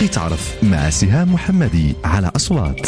باغي تعرف مع سهام محمدي على أصوات.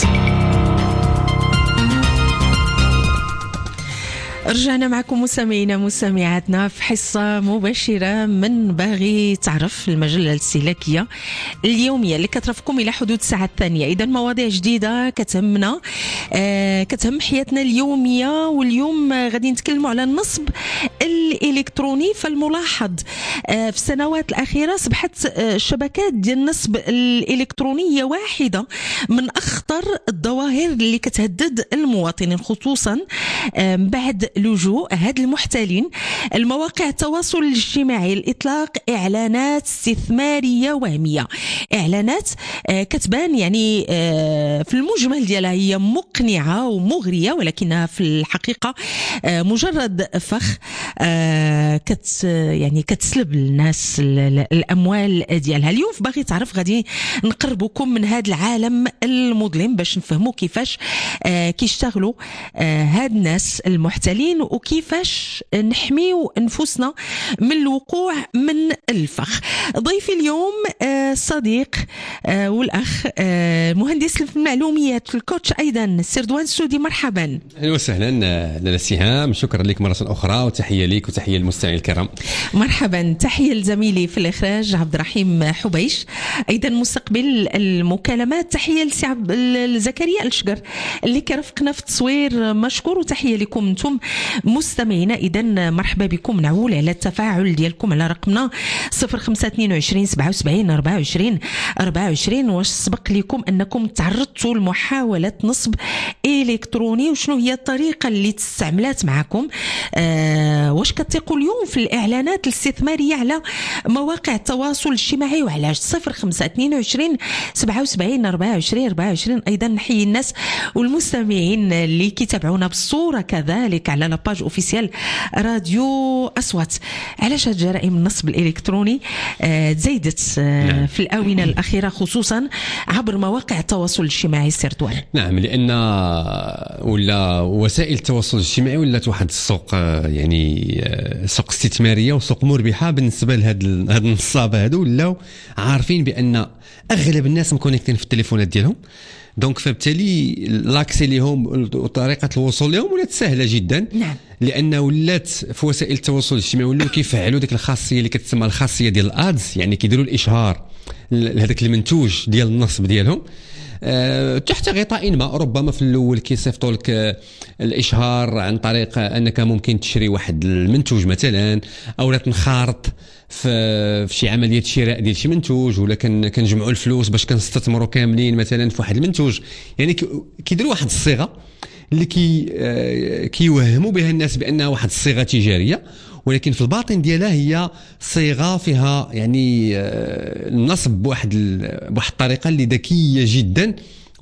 رجعنا معكم مستمعينا مستمعاتنا في حصة مباشرة من باغي تعرف، المجلة الاستهلاكية اليومية اللي كترافقكم إلى حدود الساعة الثانية. إذا مواضيع جديدة كتهمنا، كتهم حياتنا اليومية. واليوم غادي نتكلموا على النصب الإلكتروني. فالملاحظ في السنوات الأخيرة أصبحت شبكات ديال النصب الإلكترونية واحدة من أخطر الظواهر اللي كتهدد المواطنين، خصوصا بعد لجوء هاد المحتالين المواقع التواصل الاجتماعي لإطلاق إعلانات استثمارية وهمية. إعلانات كتبان يعني في المجمل ديالها هي مقنعة ومغرية، ولكنها في الحقيقة مجرد فخ كتسلب الناس الأموال ديالها. اليوم في باغي تعرف غادي نقربكم من هذا العالم المظلم باش نفهموا كيفاش كيشتغلوا هاد الناس المحتالين، وكيفاش نحميو أنفسنا من الوقوع من الفخ. ضيفي اليوم صديق والأخ مهندس المعلومات الكوتش أيضا سردوان السودي. مرحبا. أهلا وسهلا لاله سهام، شكرا لك مرة أخرى وتحية لك وتحية للمستمعين الكرام. مرحبا. تحية لزميلي في الإخراج عبد الرحيم حبيش، أيضا مستقبل المكالمات. تحية لسي زكريا الشقر اللي كرفقنا في التصوير، مشكور. وتحية لكم انتم مستمعينا. إذا مرحبا بكم. نعول على التفاعل ديالكم على رقمنا 0522 77 24 24. واش سبق لكم أنكم تعرضتوا لمحاولة نصب إلكتروني، وشنو هي الطريقة اللي تستعملات معكم؟ واش كتثقوا اليوم في الإعلانات الاستثمارية على مواقع التواصل الاجتماعي؟ وعلاش؟ 0522 77 24 24. أيضا نحيي الناس والمستمعين اللي كيتابعونا بالصورة كذلك على لاباج اوفيسيال راديو أصوات. علاش هاد جرائم النصب الإلكتروني تزايدت في الآونة الأخيرة، خصوصا عبر مواقع التواصل الاجتماعي سردوان؟ نعم، لأن ولا وسائل التواصل الاجتماعي ولات واحد السوق، يعني سوق استثمارية وسوق مربحة بالنسبة لهاد النصابة هادو. ولاو عارفين بأن أغلب الناس مكونيكتين في التليفونات ديالهم، دونك فبالتالي لاكسي ليهم وطريقة الوصول لهم ولات سهلة جدا. نعم. لأن ولات في وسائل التواصل الاجتماعي ولاو كيفعلوا ديك الخاصية اللي كتسمى الخاصية ديال الادز، يعني كيديروا الإشهار لهذاك المنتوج ديال النصب ديالهم تحت غطاء ما. ربما في الأول كيصيفطوا لك الإشهار عن طريق أنك ممكن تشري واحد المنتوج مثلا، أو لا تنخرط في شي عملية شراء ديال شي منتوج، ولا كنجمعوا الفلوس باش كنستثمروا كاملين مثلا في واحد المنتوج. يعني كيديروا واحد الصيغة اللي كيوهموا بها الناس بأنها واحد الصيغة تجارية، ولكن في الباطن ديالها هي صيغة فيها يعني النصب بواحد الطريقة اللي ذكية جدا،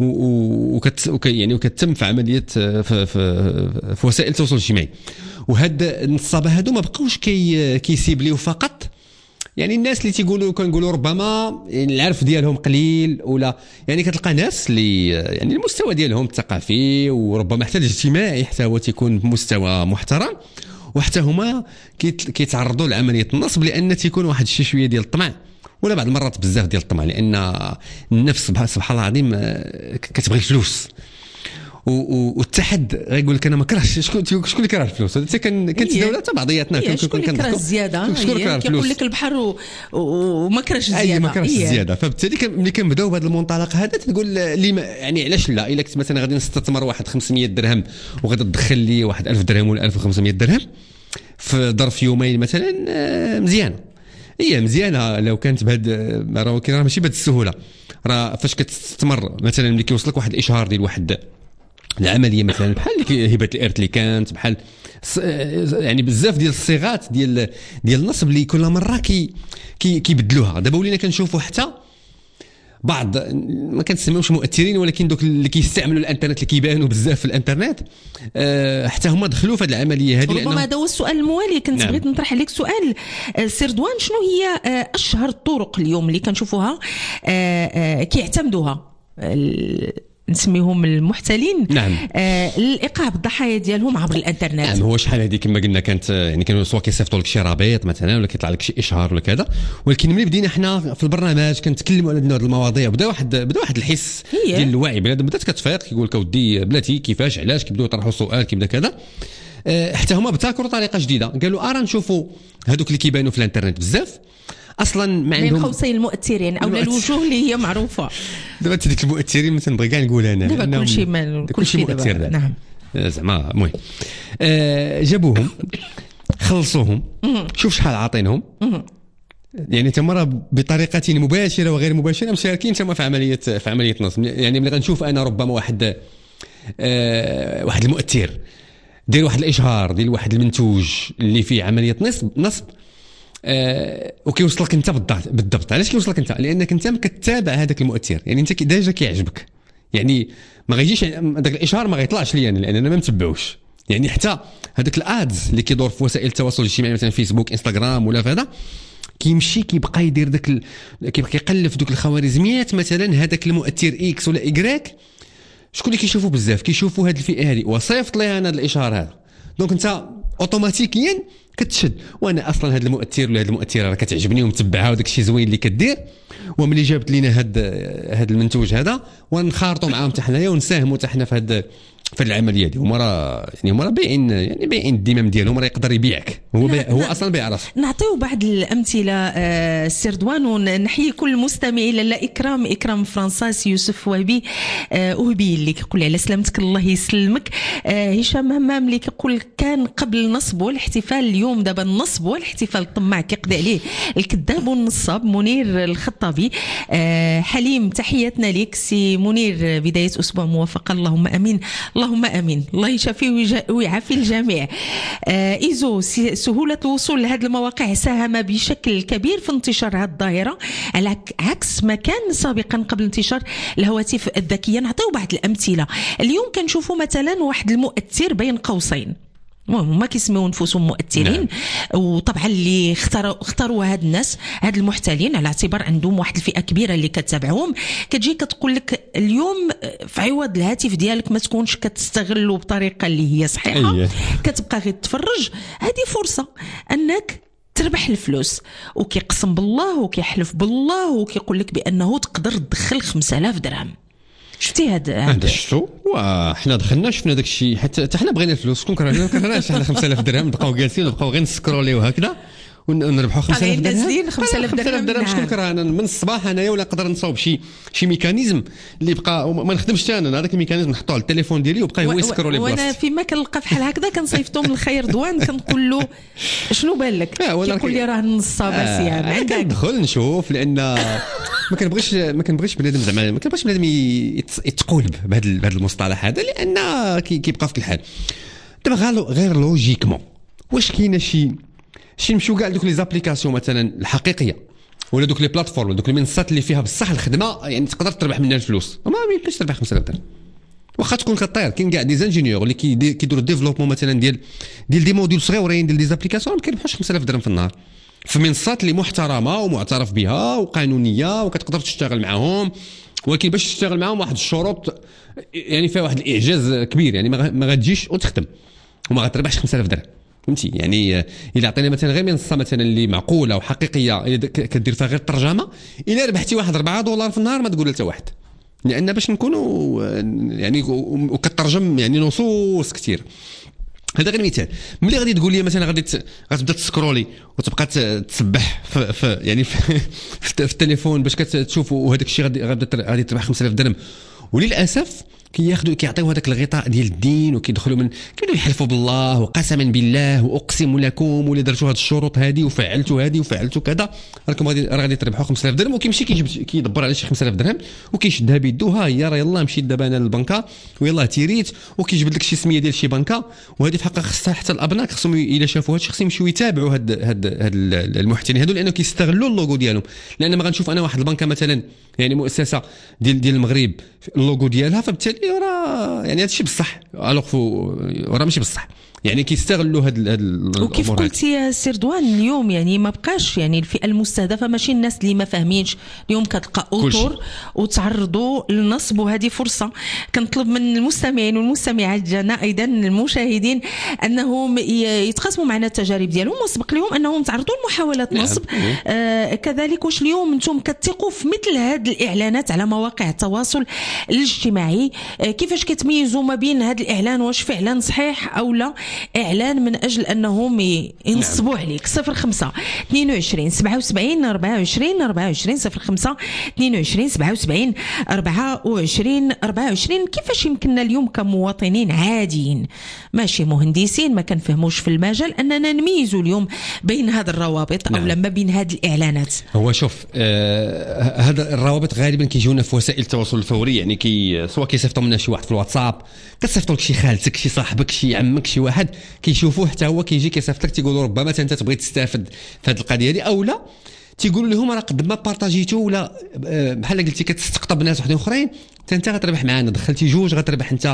وكتتم في عملية في وسائل التواصل الاجتماعي. وهاد النصابة هادو ما بقاوش كيسيبليو فقط يعني الناس اللي كنقولوا ربما العرف ديالهم قليل، ولا يعني كتلقى ناس اللي يعني المستوى ديالهم الثقافي وربما حتى الاجتماعي حتى هو تيكون بمستوى محترم، وحتى هما كيتعرضوا لعمليه النصب، لان تيكون واحد شي شويه ديال الطمع، ولا بعض المرات بزاف ديال الطمع، لان النفس سبحان الله العظيم كتبغي الفلوس. والتحد غيقول لك انا ما كرهش. شكون اللي كره الفلوس؟ حتى كنتداولوا حتى بعضياتنا شكون اللي كره الزياده؟ كيقول لك البحر وما كرهش الزياده. ما كرهش الزياده. فبالتالي ملي كنبداو بهذا المنطلق هذا تقول لي يعني علاش لا؟ الا كنت مثلا غادي نستثمر واحد 500 درهم وغادي تدخل لي واحد 1000 درهم ولا 1500 درهم في ظرف يومين مثلا، مزيانه. هي مزيانه لو كانت بهاد راه ماشي بهاد السهوله. راه فاش كتستثمر مثلا ملي كيوصلك واحد الاشهار ديال واحد العمليه مثلا بحال هبه الارث اللي كانت بحال يعني بزاف ديال الصيغات ديال النصب اللي كل مره كيبدلوها. دابا ولينا كنشوفوا حتى بعض ما كنسميوش مؤثرين، ولكن دوك اللي كيستعملوا الانترنت اللي كيبانوا بزاف في الانترنت حتى هما دخلوا في هذه العمليه هذه. ربما هذا هو السؤال الموالي. كنت بغيت نطرح عليك سؤال سردوان، شنو هي اشهر الطرق اليوم اللي كنشوفوها كيعتمدوها نسميهم المحتلين. نعم. الايقاع بالضحايا ديالهم عبر الانترنت. نعم. هو شحال هذه كما قلنا كانت يعني كانوا سواء كيصيفطوا لك شي رابط مثلا ولا كيطلع لك شي اشهار ولا كذا، ولكن ملي بدينا حنا في البرنامج كنتكلموا على هذه المواضيع بدا واحد الحس ديال الوعي بنادم، بدات كتفيق كيقول لك اودي بلاتي كيفاش علاش كيبداو يطرحوا سؤال كيبدا كذا. حتى هما ابتكروا طريقه جديده، قالوا ارا نشوفوا هذوك اللي كيبانوا في الانترنت بزاف اصلا ما عندهم بين قوسين المؤثرين او الوجوه اللي هي معروفه. دابا ديك المؤثرين مثلا نبغي كاع نقول انا دابا كلشي مؤثر. نعم زعما المهم جابوهم خلصوهم، شوف شحال عاطينهم، يعني تما بطريقه مباشره وغير مباشره مشاركين تما في عمليه نصب. يعني ملي غنشوف انا ربما واحد المؤثر دير واحد الاشهار ديال واحد المنتوج اللي فيه عمليه نصب وكيوصلك انت بالضبط. علاش كيوصلك انت؟ لانك انت كتتابع هذاك المؤثر، يعني انت ديجا كيعجبك، يعني ما غيجيش داك الاشهار ما غيطلعش لي انا لان انا ما متبعوش. يعني حتى هذاك الادز اللي كيدور في وسائل التواصل الاجتماعي مثلا فيسبوك انستغرام ولا هذا كيمشي كيبقى يدير كيبقى يقلب في دوك الخوارزميات مثلا هذاك المؤثر اكس ولا ايكغيك شكون اللي كيشوفوا بزاف كيشوفوا هذه الفئه هذه وصيفط لي انا هذا الاشهار هذا، دونك انت اوتوماتيكيا كتشد. وانا اصلا هذا المؤثر ولا هذه المؤثره راه كتعجبني ومتبعها وداك الشيء زوين اللي كدير، وملي جابت لينا هذا المنتوج هذا ونخارطوا معاهم حتى حنايا ونساهموا حتى حنا في العمليه دي. هما راه بايعين الدمام ديالهم، راه يقدر يبيعك، هو اصلا بيع راسه. نعطيو بعض الامثله السير دوان ونحيي كل المستمعين لا اكرام فرانساس يوسف وهبي اللي كيقول على سلامتك الله يسلمك. هشام همام اللي كيقول كان قبل النصب والاحتفال، اليوم دابا النصب والاحتفال الطماع كيقضي عليه الكذاب والنصاب. منير الخطابي حليم تحياتنا لك سي منير، بدايه اسبوع موفقه اللهم امين. اللهم امين، الله يشافي ويعافي الجميع. ايزو سهوله الوصول لهذه المواقع ساهم بشكل كبير في انتشار هذه الظاهره على عكس ما كان سابقا قبل انتشار الهواتف الذكيه. نعطيو بعض الامثله. اليوم كنشوفوا مثلا واحد المؤثر بين قوسين هما كيسميو نفوسهم مؤثرين. نعم. وطبعا اللي اختاروا هاد الناس هاد المحتلين على اعتبار عندهم واحد الفئه كبيره اللي كتتابعهم، كتجي كتقول لك اليوم في عوض الهاتف ديالك ما تكونش كتستغلوا بطريقه اللي هي صحيحه، كتبقى غير تفرج، هذه فرصه انك تربح الفلوس. وكيقسم بالله وكيحلف بالله وكيقول لك بانه تقدر تدخل 5000 درهم. شفتي هذا شفتو وحنا دخلنا شفنا داك الشيء حتى حنا بغينا الفلوس. شكون كرهناش حنا 5000 درهم نبقاو جالسين ونبقاو غير نسكروليو هكذا ونربحوا 5000 درهم. 5000 درهم شكون كرهنا؟ من الصباح انايا ولا نقدر نصاوب شي ميكانيزم اللي بقى ما نخدمش انا هذاك الميكانيزم نحطوه على التليفون ديالي وبقى هو يسكرولي بلاصتي. وانا فيما كنلقى بحال هكذا كنصيفطو من الخير دوان كنقول له شنو بان لك؟ كيقول لي راه نصاب سيام عندك. ندخل نشوف لان ما كنبغيش بنادم زعما ما كنبغيش بنادم يتقولب بهذا المصطلح هذا لان كيبقى في الحال. دابا غير لوجيكمون واش كاينه شي نمشيو كاع دوك لي زابليكاسيون مثلا الحقيقيه ولا دوك لي بلاتفورم ولا دوك المنصات اللي فيها بصح الخدمه يعني تقدر تربح منها الفلوس، ما يمكنش تربح 5000 درهم واخا تكون كطير. كاين كاع دي زانجينيور اللي كيديروا ديفلوبمون مثلا ديال دي موديل صغيورين ديال دي زابليكاسيون ما كيربحوش 5000 درهم في النهار في منصات اللي محترمه ومعترف بها وقانونيه وكتقدر تشتغل معهم، ولكن باش تشتغل معهم واحد الشروط يعني فيها واحد الاعجاز كبير، يعني ما غتجيش وتخدم وما غتربحش 5000 درهم. فهمتي؟ يعني الا عطينا مثلا غير منصه مثلا اللي معقوله وحقيقيه كدير فيها غير الترجمه، الا ربحتي واحد $4 في النهار ما تقول حتى واحد، لان باش نكونوا يعني وكترجم يعني نصوص كثير. هذا غير مثال. ملي غادي تقول لي مثلا غتبدا تسكرولي وتبقى تسبح في يعني في التليفون باش كتشوف وهذاك الشيء غادي تربح 5000 درهم، وللاسف كيعطيو هذاك الغطاء ديال الدين وكيدخلوا كيبداو يحلفوا بالله وقسما بالله واقسم لكم ولا درتوا هذه الشروط هذه وفعلتوا هذه وفعلتوا كذا راكم غادي تربحوا 5000 درهم، وكيمشي كيدبر على شي 5000 درهم وكيشدها بيدو ها هي راه يلاه مشيت دابا انا للبنكه ويلاه تيريت وكيجبد لك شي سميه ديال شي بنكه، وهذه في حقها خصها حتى الابناء خصهم الا شافوا هذا الشيء خصهم يمشيو يتابعوا هاد المحتلين هادو لانه كيستغلوا اللوغو ديالهم. لان ما غنشوف انا واحد البنكه مثلا يعني مؤسسه ديال المغرب اللوغو ديالها فبالتالي راه يعني هادشي بصح الوغ راه ماشي بصح. يعني كيستغلوا هاد الامور. وكيف قلتي يا سي رضوان اليوم يعني ما بقاش يعني الفئه المستهدفه ماشي الناس اللي ما فاهمينش. اليوم كتلقى اطر وتعرضوا للنصب، وهذه فرصه كنطلب من المستمعين والمستمعات ديالنا ايضا المشاهدين انهم يتقاسموا معنا التجارب ديالهم، وسبق لهم انهم تعرضوا لمحاولات نصب. كذلك واش اليوم انتم كتثقوا في مثل هذه الاعلانات على مواقع التواصل الاجتماعي؟ كيفاش كتميزوا ما بين هذا الاعلان واش فعلا صحيح او لا اعلان من اجل انهم ينصبوا عليك؟ 05 22 77 24 24 05 22 77 24 24. كيفاش يمكننا اليوم كمواطنين عاديين ماشي مهندسين ما كنفهموش في المجال اننا نميزوا اليوم بين هذه الروابط او ما بين هذه الاعلانات؟ هو شوف هذا الروابط غالبا كيجيونا في وسائل التواصل الفوري، يعني سواء كيصيفطوا لنا شي واحد في الواتساب، كتصيفطوا لك شي خالتك شي صاحبك شي عمك شي واحد كيشوفوه حتى هو كيجي كيصيفط لك تيقولوا ربما انت تبغي تستافد في هذه القضيه دي، او لا تيقولوا لهم راه قد ما بارطاجيتو ولا بحال قلتي كتستقطب ناس وحدين اخرين انت غتربح معانا، دخلتي 2 غتربح انت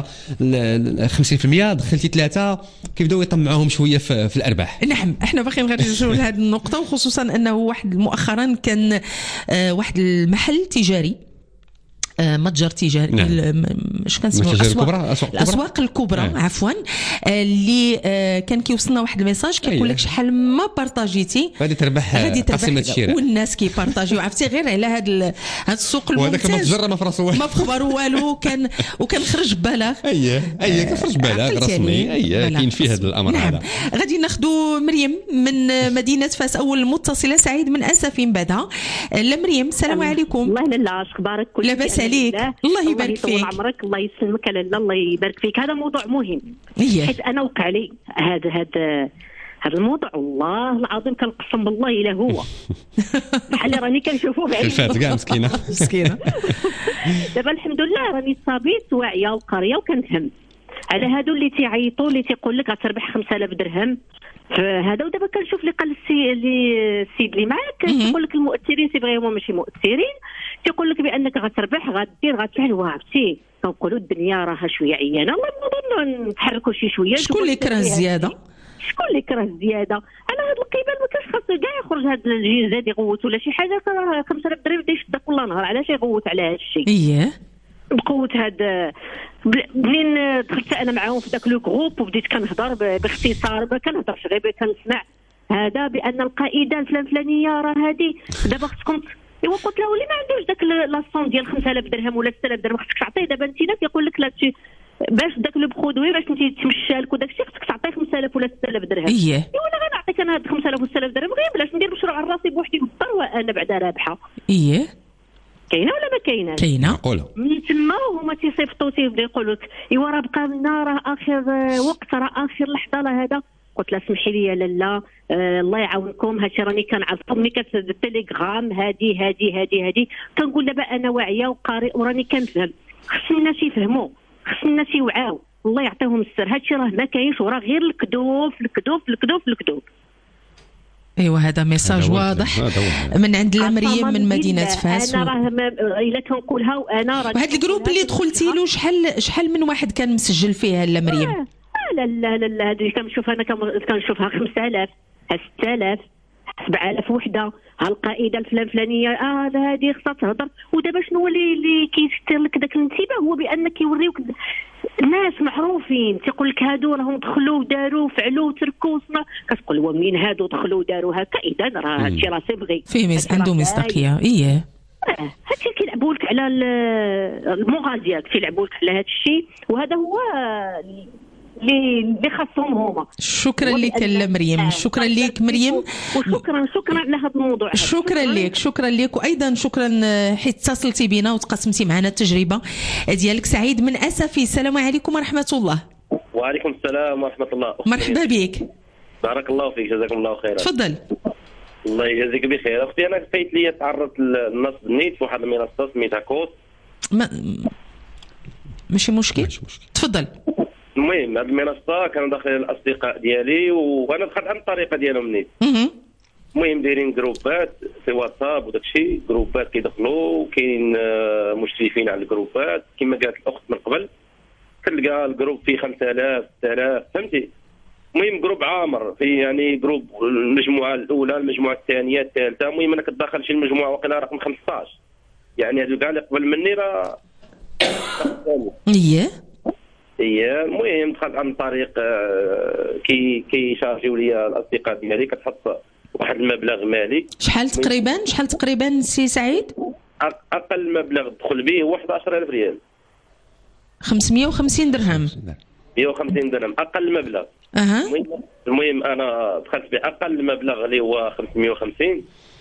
50%، دخلتي 3، كيبداو يطمعوهم شويه في الارباح. نعم احنا باقيين نرجعوا لهذه النقطه، وخصوصا انه واحد مؤخرا كان واحد المحل تجاري متجر تجاري، نعم. اش كنسميو الاسواق الكبرى عفوا، اللي كان كيوصلنا واحد الميساج كيقول لك شحال ما بارطاجيتي غادي تربح قسيمه الشراء، والناس كيبارطاجيو عرفتي غير على هذا السوق الممتاز. وهذاك المتجر ما فراسو والو، ما في خبر والو، وكان خرج ببلاغ. كيخرج بلاغ رسمي كاين فيه هذا الامر. نعم. هذا غادي ناخذوا مريم من مدينه فاس، اول متصله. سعيد من اسفين بعدها. مريم السلام عليكم. الله لا اش اخبارك؟ كل لاباس عليك؟ الله يبارك فيك. عمرك الله يسلمك. لاله الله يبارك فيك. هذا موضوع مهم حيت انا وقع لي هذا الموضوع والله العظيم كنقسم بالله الا هو بحال راني كنشوفوه بعيني الفات كاع مسكينه دابا الحمد لله راني صابيت واعيه وقاريه وكنفهم على هادو اللي تيعيطوا اللي تيقول لك غتربح 5000 درهم هذا. ودابا كنشوف اللي قال السيد اللي معاك تيقول لك المؤثرين سي فريمون ماشي مؤثرين، تيقول لك بانك غتربح غدير غتفعل. وعرفتي كنقولوا الدنيا راها شويه عيانه، الله نظن نتحركوا شي شويه. شكون اللي كره الزياده؟ انا هاد القبال ما كانش خاص كاع يخرج هاد الجيل زاد يغوت ولا شي حاجه. 5000 درهم بدا يشد كل نهار، علاش يغوت على هاد الشيء؟ بقوه هاد منين دخلت انا معاهم في داك لو غروب وبديت كنهضر باختصار، ما كنهضرش غير كنسمع هذا بان القائده الفلانيه راه هذه دابا خصكم. قلت له اللي ما عندوش داك لاصون ديال 5000 درهم ولا 6000 درهم خصك تعطيه. دابا انت كيقول لك لا باش داك لو برودوي باش انت تمشى لك وداك الشيء خصك تعطيه 5000 ولا 6000 درهم. وانا غنعطيك انا هاد 5000 و 6000 درهم غير بلاش ندير مشروع على راسي بوحدي بالدار وانا بعدا رابحه. كاينه ولا ما كايناش؟ كاينه. من تما هما تيصيفطوا تيبداو يقولوا لك ايوا راه بقى لنا راه اخر وقت راه اخر لحظه راه هذا. قلت لها سمحي لي لاله الله يعاونكم هادشي راني كنعرفكم ملي كتسد التليجرام هادي كنقول دابا انا واعيه وقارئ وراني كنفهم. خص الناس يفهموا، خص الناس يوعاو، الله يعطيهم السر. هادشي راه ما كاينش وراه غير الكذوب. ايوا هذا ميساج واضح من عند مريم من مدينه فاس. انا راه الا كنقولها وانا راه وهذا الجروب اللي دخلتي له شحال من واحد كان مسجل فيها مريم؟ لا هذه كنشوف انا كنشوفها 5000 6000 7000 وحده. ها القائده الفلانيه هذه خصها تهضر. ودابا شنو هو اللي كيشتر لك داك الانتباه هو بانك كيوريوك ناس معروفين تيقول لك هادو راهم دخلوا وداروا وفعلوا وتركوا وصنعوا. كتقول هو منين هادو دخلوا وداروا هكا؟ اذا راه هادشي راه صبغي فيه عنده مصداقيه. هادشي كيلعبوا لك على المغازيات، كيلعبوا لك على هذا الشيء، وهذا هو اللي خاصهم هما. شكرا لك مريم. شكرا لك مريم، وشكرا على هذا الموضوع. شكرا لك وايضا شكرا حيت اتصلتي بنا وتقاسمتي معنا التجربه ديالك. سعيد من اسفي، السلام عليكم ورحمه الله. وعليكم السلام ورحمه الله. مرحبا بك. بارك الله فيك، جزاكم الله خيرا. تفضل. الله يجازيك بخير. اختي انا كفايت لي تعرضت للنصب نيت في واحد المنصه سميتها كوت. ماشي مشكل. تفضل. المهم هذه المنصه كانوا داخلين الاصدقاء ديالي وانا دخلت على الطريقه ديالهم نيت. المهم دايرين جروبات في واتساب وداك الشيء، جروبات كيدخلوا وكاين مشرفين على الجروبات كما قالت الاخت من قبل. كتلقى الجروب فيه 5000 6000 فهمتي. المهم جروب عامر في يعني جروب المجموعه الاولى المجموعه الثانيه الثالثه. المهم انا كداخل شي المجموعه وقيلا رقم 15 يعني هذو كاع اللي قبل مني راه هي المهم دخلت عن طريق كيشارجيو لي الاصدقاء ديالي كتحط واحد المبلغ مالي. شحال تقريبا سي سعيد؟ اقل مبلغ دخل به هو 11000 ريال 550 درهم 150 درهم اقل مبلغ. المهم انا دخلت باقل مبلغ اللي هو 550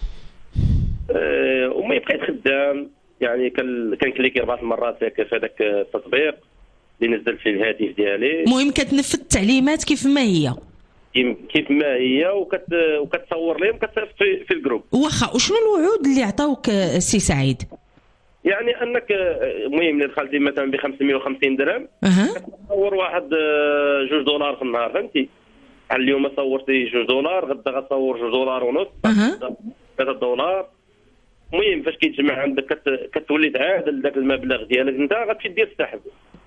وما بقيت خدام يعني كنكليكي 4 مرات في هذاك التطبيق اللي نزلت في الهاتف ديالي. المهم كتنفذ التعليمات كيف ما هي وكتصور لهم كتصيفط في الجروب. واخا وشنو الوعود اللي عطاوك سي سعيد؟ يعني انك المهم اللي دخلتي مثلا ب 550 درهم كتصور واحد $2 في النهار فهمتي. اليوم صورتي $2 غدا غتصور $2.50 $3. المهم فاش كيتجمع عندك كتولي تعادل ذاك المبلغ ديالك انت غتمشي دير السحب.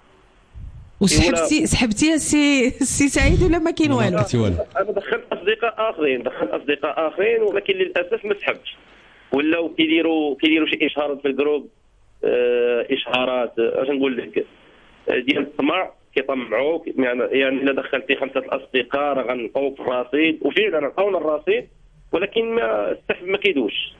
سحبتي السي سعيد ولا ما كاين والو؟ انا دخلت اصدقاء اخرين ولكن للاسف ما سحبتش. ولاو كيديروا شي اشهارات في الجروب اشهارات اش نقول لك ديال الطمع كيطمعوك يعني الا دخلتي 5 الاصدقاء راه غنلقاوك في الرصيد وفعلا لقاونا الرصيد ولكن ما السحب ما كيدوش.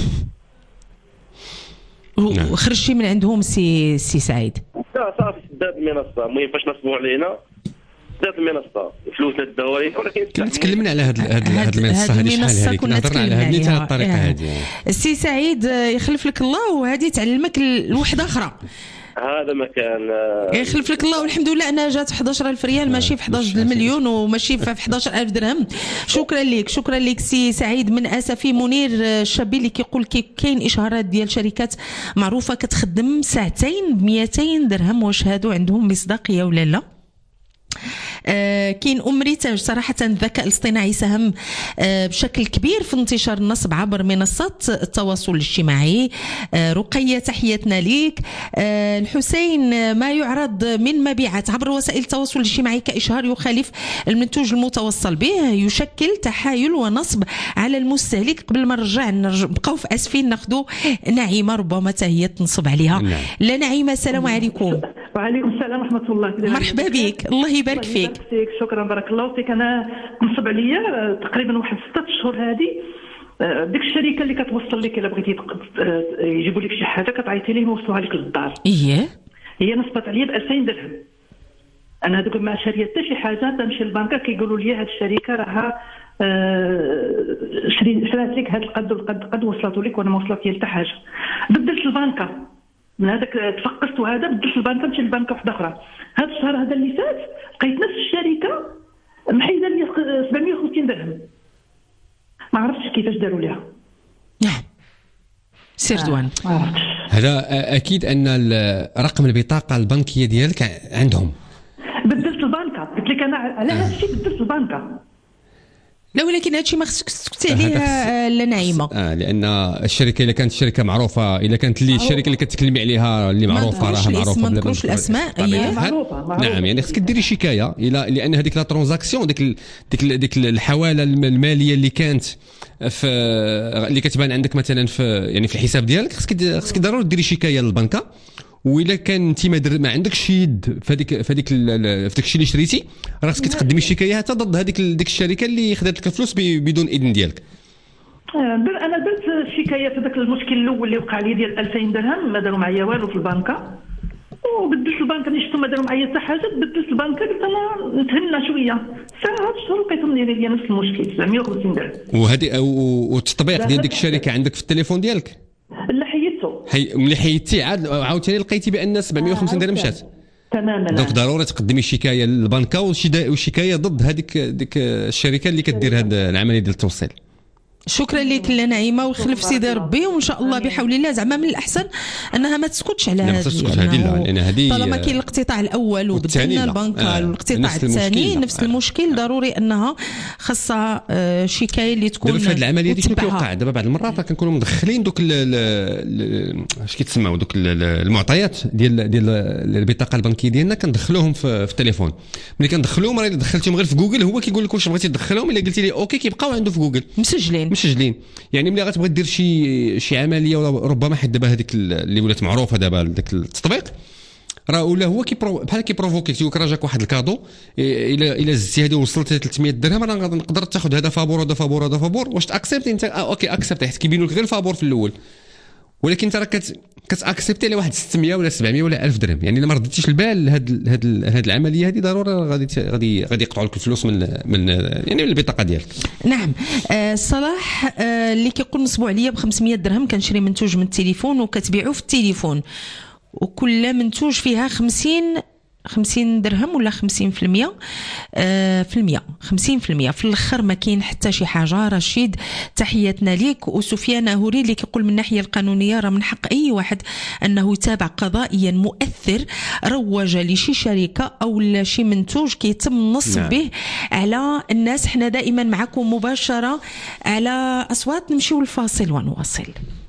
وخرجتي من عندهم سي سعيد؟ لا صافي سدات المنصه. المهم فاش نصبوا علينا سدات المنصه فلوسنا الدوائر. ولكن تكلمنا على هاد المنصه هذه شحال هذه كنا هضرنا على هذه الطريقه هذه. السي سعيد يخلف لك الله وهذه تعلمك لوحده اخرى. هذا مكان يخلف لك الله والحمد لله انا جات 11000 ريال ماشي في 11 مليون وماشي في 11000 درهم. شكرا لك سي سعيد. من اسفي منير الشابي اللي كيقول كاين اشهارات ديال شركات معروفه كتخدم ساعتين ب 200 درهم واش هادو عندهم مصداقيه ولا لا؟ كاين ريتاج صراحة الذكاء الاصطناعي ساهم بشكل كبير في انتشار النصب عبر منصات التواصل الاجتماعي. رقية تحياتنا ليك. الحسين ما يعرض من مبيعات عبر وسائل التواصل الاجتماعي كإشهار يخالف المنتوج المتوصل به يشكل تحايل ونصب على المستهلك. قبل ما نرجع نبقاو في اسفين ناخذوا نعيمة ربما هي تنصب عليها. لا نعيمة السلام عليكم. وعليكم السلام ورحمة الله. مرحبا بك الله يبارك فيك. شكرا بارك الله فيك. انا نصب عليا تقريبا واحد 6 اشهر هذه ديك الشركه اللي كتوصل لك الا بغيتي يجيبوا لك شي حاجه كتعيطي لهم يوصلوها لك للدار. هي نصبت عليا ب 2000 درهم. انا دوك ما شاريه حتى شي حاجه تمشي للبنكه كيقولوا لي هذه الشركه راها شرات لك هذا القد والقد وصلتوا لك وانا ما وصلت لي حتى حاجه. بدلت البنكه من هذاك تفقست وهذا بدلت البنكه مشيت لبنكه واحده اخرى. هذا الشهر هذا اللي فات لقيت نفس الشركه محيده لي 750 درهم. ما عرفتش كيفاش داروا ليها. نعم سيردوان هذا اكيد ان رقم البطاقه البنكيه ديالك عندهم. بدلت البنكه قلت لك انا على هذا الشيء بدلت البنكه. لا ولكن هادشي ما خصك تسكتي عليه لا نعيمه. لان الشركه الا كانت شركه معروفه الا كانت اللي الشركه اللي كتكلمي عليها اللي معروفه راها معروفه ما نذكروش الاسماء. معروفه نعم يعني خصك ديري شكايه لان هذيك لا ترانزاكسيون ديك الحواله الماليه اللي كانت اللي كتبان عندك مثلا في يعني في الحساب ديالك خصك ضروري ديري شكايه للبنكه. وإلا كان انت ما عندكش يد في هذيك الشيء اللي شريتي راه خصك تقدمي الشكايه حتى ضد ديك الشركه اللي خدات لك الفلوس بدون اذن ديالك. انا درت شكايه في ذاك المشكل الاول اللي وقع لي ديال 2000 درهم ما داروا معايا والو في البنكه وبدلت البنكه اللي شفتهم ما داروا معايا حتى حاجه. بدلت البنكه قلت انا نتهنى شويه ساعه الشهر لقيتهم لي نفس المشكل 750 درهم. وهذه والتطبيق ديال ديك الشركه عندك في التليفون ديالك؟ لا حيدته. ملي حيدتي عاوتاني لقيتي بان 750 درهم مشات تماما. دونك ضروري تقدمي شكايه للبنكه وشكايه ضد هذيك الشركه اللي كدير هذه العمليه ديال التوصيل. شكرا لك نعيمه ويخلف سيدي ربي، وان شاء الله بحول الله زعما من الاحسن انها ما تسكتش على هذه، لان هذه طالما كاين الاقتطاع الاول وبدلنا البنكه والاقتطاع الثاني نفس المشكل، ضروري انها خاصها شكايه اللي تكون دابا في هذه العمليه اللي كيوقع دابا بعض المرات كنكونوا مدخلين دوك اش كيتسموا دوك المعطيات ديال البطاقه البنكيه ديالنا كندخلوهم في التليفون. ملي كندخلوهم راه الا دخلتيهم غير في جوجل هو كيقول لك واش بغيتي تدخلهم، الا قلتي لي اوكي كيبقاو عنده في جوجل مسجلين. يعني ملي غتبغي دير شي عمليه ولا ربما حيت دابا هذيك اللي ولات معروفه دابا داك التطبيق راه ولا هو بحال كيبروفوكي تيقول لك راه جاك واحد الكادو، الا زدتي هذه وصلت 300 درهم راه نقدر تاخذ هذا فابور واش تاكسبتي انت اوكي اكسبتي حيت كيبينوا لك غير الفابور في الاول، ولكن انت راه كتاكسبتي على واحد 600 ولا 700 ولا 1000 درهم. يعني الا ما رديتيش البال لهاد العمليه هذه ضروري غادي يقطعوا لك الفلوس من البطاقه ديالك. نعم. صلاح اللي كيقول نصبوا عليا ب 500 درهم كنشري منتوج من التليفون وكتبيعوه في التليفون، وكل منتوج فيها 50 درهم ولا 50% في الاخر ما كاين حتى شي حاجه. رشيد تحياتنا ليك. وسفيان هوري اللي كيقول من الناحيه القانونيه راه من حق اي واحد انه يتابع قضائيا مؤثر روج لشي شركه او لشي منتوج كيتم النصب به على الناس. احنا دائما معكم مباشره على اصوات. نمشيو للفاصل ونواصل.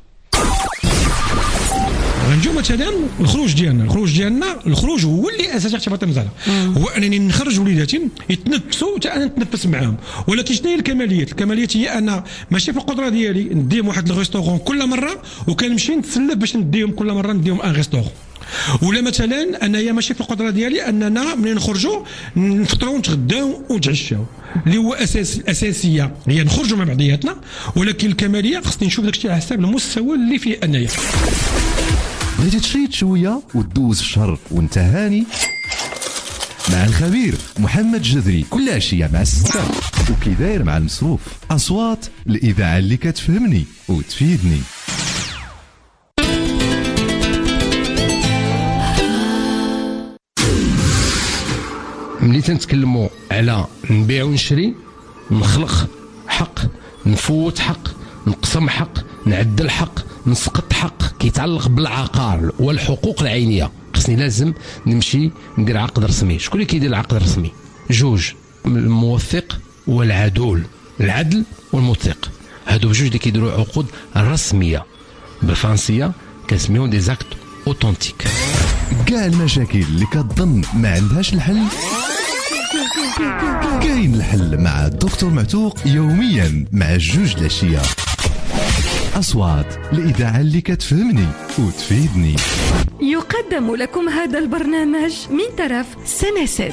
غنجيو مثلا الخروج ديالنا الخروج هو اللي اساس اعتبار المساله، هو انني نخرج وليداتي يتنفسوا حتى انا نتنفس معاهم. ولكن شنو هي الكماليات هي انا ماشي في القدره ديالي نديهم واحد الريستورون كل مره وكنمشي نتسلف باش نديهم كل مره نديهم ان ريستورون، ولا مثلا انايا ماشي في القدره ديالي اننا ملي نخرجوا نفطروا ونتغداو ونتعشاو اللي هو اساسيه هي نخرجوا مع بعضياتنا. ولكن الكماليه خصني نشوف داكشي على حساب المستوى اللي فيه انايا. بغيتي تشيط شويه وتدوز الشهر وانت هاني مع الخبير محمد جذري كل عشيه مع 6 وكي داير مع المصروف. اصوات الاذاعه اللي كتفهمني وتفيدني. ملي تنتكلموا على نبيع ونشري، نخلق حق، نفوت حق، نقسم حق، نعدل حق، نسقط حق كيتعلق بالعقار والحقوق العينيه. خصني لازم نمشي ندير عقد رسمي. شكون اللي كيدير العقد الرسمي؟ جوج، الموثق والعدول، العدل والموثق. هادو بجوج اللي كيديروا عقود رسميه بالفرنسيه كنسميهم دي زاكت اوتونتيك. كاع المشاكل اللي كتظن ما عندهاش الحل كاين الحل مع الدكتور معتوق يوميا مع 2 العشيه. أصوات الإذاعة اللي كتفهمني وتفيدني. يقدم لكم هذا البرنامج من طرف سنسس.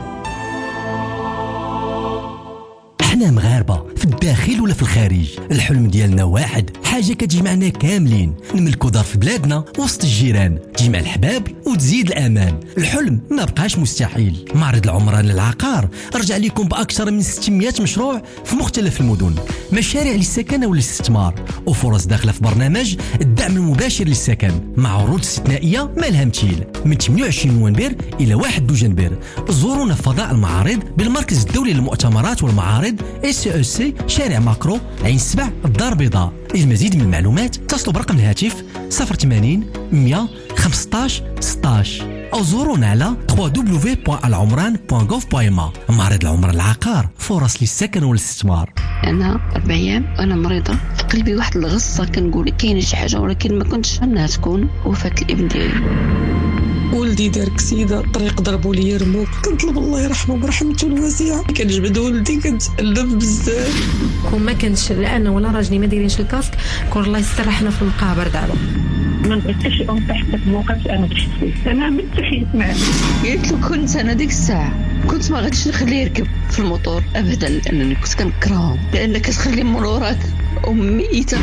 احنا مغاربة في الداخل ولا في الخارج، الحلم ديالنا واحد، حاجة كتجمعنا كاملين، نملكو دار في بلادنا وسط الجيران، تجمع الحباب وتزيد الأمان. الحلم ما بقاش مستحيل. معرض العمران للعقار رجع لكم بأكثر من 600 مشروع في مختلف المدن، مشاريع للسكن والاستثمار وفرص داخلة في برنامج الدعم المباشر للسكن مع عروض استثنائية ما لها مثيل من 28 نوفمبر إلى 1 دجنبر. زورونا في فضاء المعارض بالمركز الدولي للمؤتمرات والمعارض SEC شارع ماكرو عين 7 الدار البيضاء. للمزيد من المعلومات اتصلوا برقم الهاتف 080 115 16 أو زورونا على www.alomran.gov.ma. معرض العمران العقار، فرص للسكن والاستثمار. أنا 4 أيام وأنا مريضة، في قلبي واحد الغصة كنقول كاينة شي حاجة، ولكن ما كنتش أنها تكون وفاة الابن ديالي. ولدي دار كسيده الطريق ضربوا لي رموك، كنطلب الله يرحمه برحمته الواسعه. كنجبد ولدي كنتألم بزاف وما كنتش لا انا ولا راجلي ما دايرينش الكاسك. كون الله يسترحنا في المقابر دابا ما بغيتش يكون تحت الموقف انا درت فيه. انا عملت تحيت معاه، قلت له كنت انا ديك الساعه كنت ما غاديش نخليه يركب في الموتور ابدا، لانني كنت كنكرههم، لان كتخلي من وراك ميته.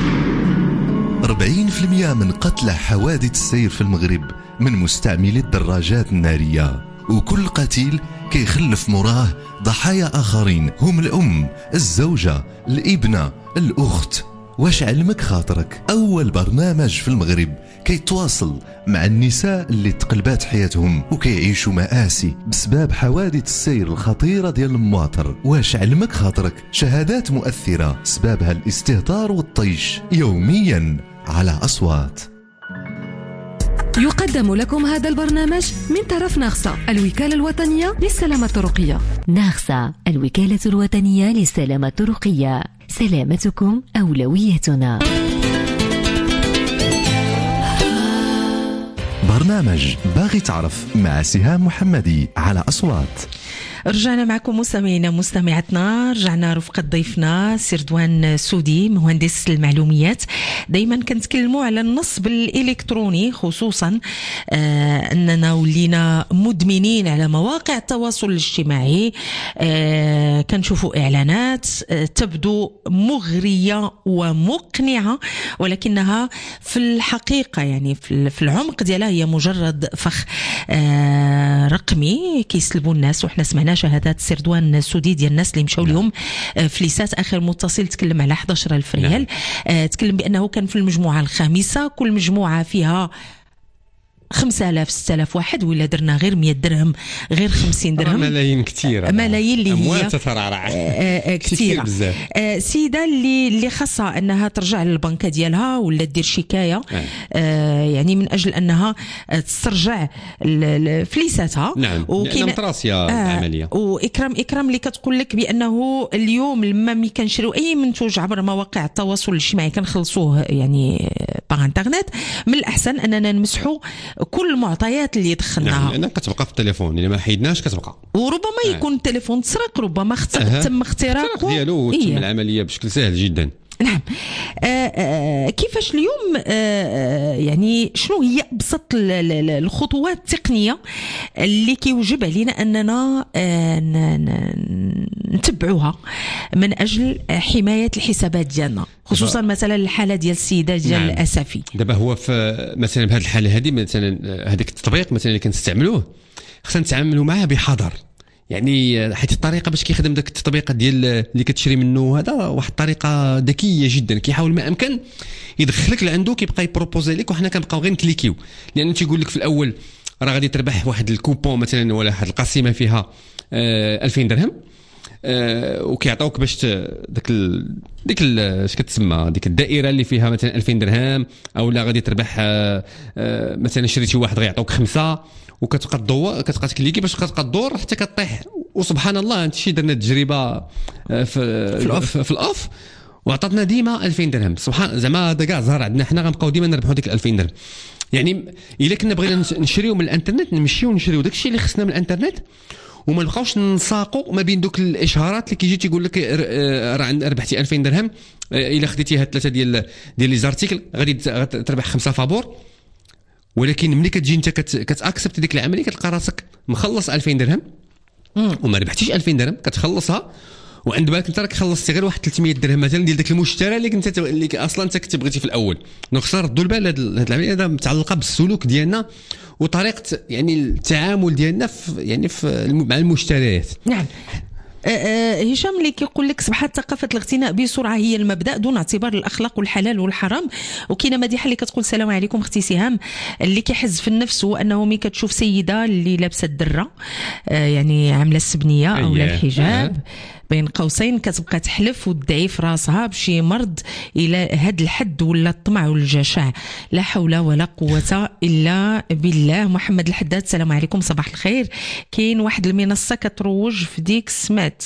40% من قتلى حوادث السير في المغرب من مستعملي الدراجات النارية، وكل قتيل كيخلف مراه ضحايا آخرين هم الأم، الزوجة، الابنة، الأخت. واش علمك خاطرك أول برنامج في المغرب كيتواصل مع النساء اللي تقلبات حياتهم وكيعيشوا مآسي بسبب حوادث السير الخطيرة ديال المواطر. واش علمك خاطرك شهادات مؤثرة سببها الاستهتار والطيش يوميا على أصوات. يقدم لكم هذا البرنامج من طرف ناغسا الوكالة الوطنية للسلامة الطرقية. ناغسا الوكالة الوطنية للسلامة الطرقية، سلامتكم أولويتنا. برنامج باغي تعرف مع سهام محمدي على أصوات. رجعنا معكم مستمعينا مستمعاتنا، رجعنا رفقة ضيفنا سردوان سودي مهندس المعلومات. دايما كنتكلموا على النصب الإلكتروني، خصوصا أننا ولينا مدمنين على مواقع التواصل الاجتماعي. كنشوفوا إعلانات تبدو مغرية ومقنعة، ولكنها في الحقيقة يعني في العمق ديالها هي مجرد فخ رقمي كيسلبوا الناس. وحنا سمعنا شهادات سردوان سودي ديال الناس اللي مشاو لهم فليسات. اخر متصل تكلم على 11,000 ريال. تكلم بانه كان في المجموعه الخامسه، كل مجموعه فيها 5,000 6,000 واحد، ولا درنا غير 100 درهم غير 50 درهم، ملايين كتير، ملايين اللي هي تترعرع كتير بزاف. سيده اللي خاصها انها ترجع للبنكه ديالها ولا دير شكايه يعني من اجل انها تسترجع فليساتها. نعم، لأنها متراسيه العمليه. واكرام اللي كتقول لك بانه اليوم لما ملي كنشريو اي منتوج عبر مواقع التواصل الاجتماعي كنخلصوه يعني باغ انترنت، من الاحسن اننا نمسحوا كل المعطيات اللي دخلناها. نعم، لأنها كتبقى في التليفون، إلا ما حيدناش كتبقى. وربما يكون التليفون تسرق، ربما تم اختراقه ديالو وتم العملية بشكل سهل جدا. نعم. كيفاش اليوم يعني شنو هي أبسط الخطوات التقنية اللي كيوجب علينا أننا نتبعوها من أجل حماية الحسابات ديالنا، خصوصا مثلا الحالة ديال السيدة ديال نعم. الأسفي. دابا هو في مثلا بهذه الحالة هذه، مثلا هذاك التطبيق مثلا اللي كنستعملوه خصنا نتعاملوا معاه بحذر. يعني حيت الطريقه باش كيخدم داك التطبيق ديال اللي كتشري منه هذا واحد الطريقه ذكيه جدا، كيحاول ما امكن يدخلك لعنده، كيبقى يبروبوزي لك وحنا كنبقاو غير نكليكيو، لانه تيقول لك في الاول راه غادي تربح واحد الكوبون مثلا ولا واحد القسيمه فيها 2000 درهم، وكيعطيوك باش ديك اش كتسمى ديك الدائره اللي فيها مثلا 2000 درهم، او لا غادي تربح مثلا شريتي واحد غيعطوك 5، وكتبقى تكليكي باش كتبقى تدور حتى كطيح. وسبحان الله انت شي درنا تجربه في الاوف وعطاتنا ديما 2000 درهم. سبحان زعما هذا كاع زهر عندنا حنا، غنبقاو ديما نربحوا ديك 2000 درهم. يعني الا كنا بغينا نشريو من الانترنت نمشيو نشريو داكشي اللي خصنا من الانترنت، وما نبقاوش نساقوا ما بين دوك الاشهارات اللي كيجي تيقول لك راه ربحتي 2000 درهم، الا خديتيها 3 ديال لي زارتيكل غادي تربح 5 فابور. ولكن ملي كتجي انت كتاكسبت ديك العمليه كتلقى راسك مخلص 2000 درهم وما ربحتيش 2000 درهم، كتخلصها وعند بالك انت راك خلصتي غير واحد 300 درهم مثلا ديال داك المشترى اللي اصلا انت كنت بغيتي في الاول. دونك خصنا نردوا البال هذه العمليه هذا متعلقه بالسلوك ديالنا وطريقه يعني التعامل ديالنا مع المشتريات. نعم. هشام اللي كيقول لك صبحت ثقافه الاغتناء بسرعه هي المبدا دون اعتبار الاخلاق والحلال والحرام. وكاينه مديحه اللي كتقول السلام عليكم اختي سهام، اللي كيحز في النفس هو انه ملي كتشوف سيده اللي لابسه الدره يعني عامله السبنيه او الحجاب بين قوسين كتبقى تحلف وتدعي في راسها بشي مرض الى هاد الحد، ولا الطمع والجشع. لا حول ولا قوه الا بالله. محمد الحداد السلام عليكم صباح الخير. كاين واحد المنصه كتروج في ديك سمعت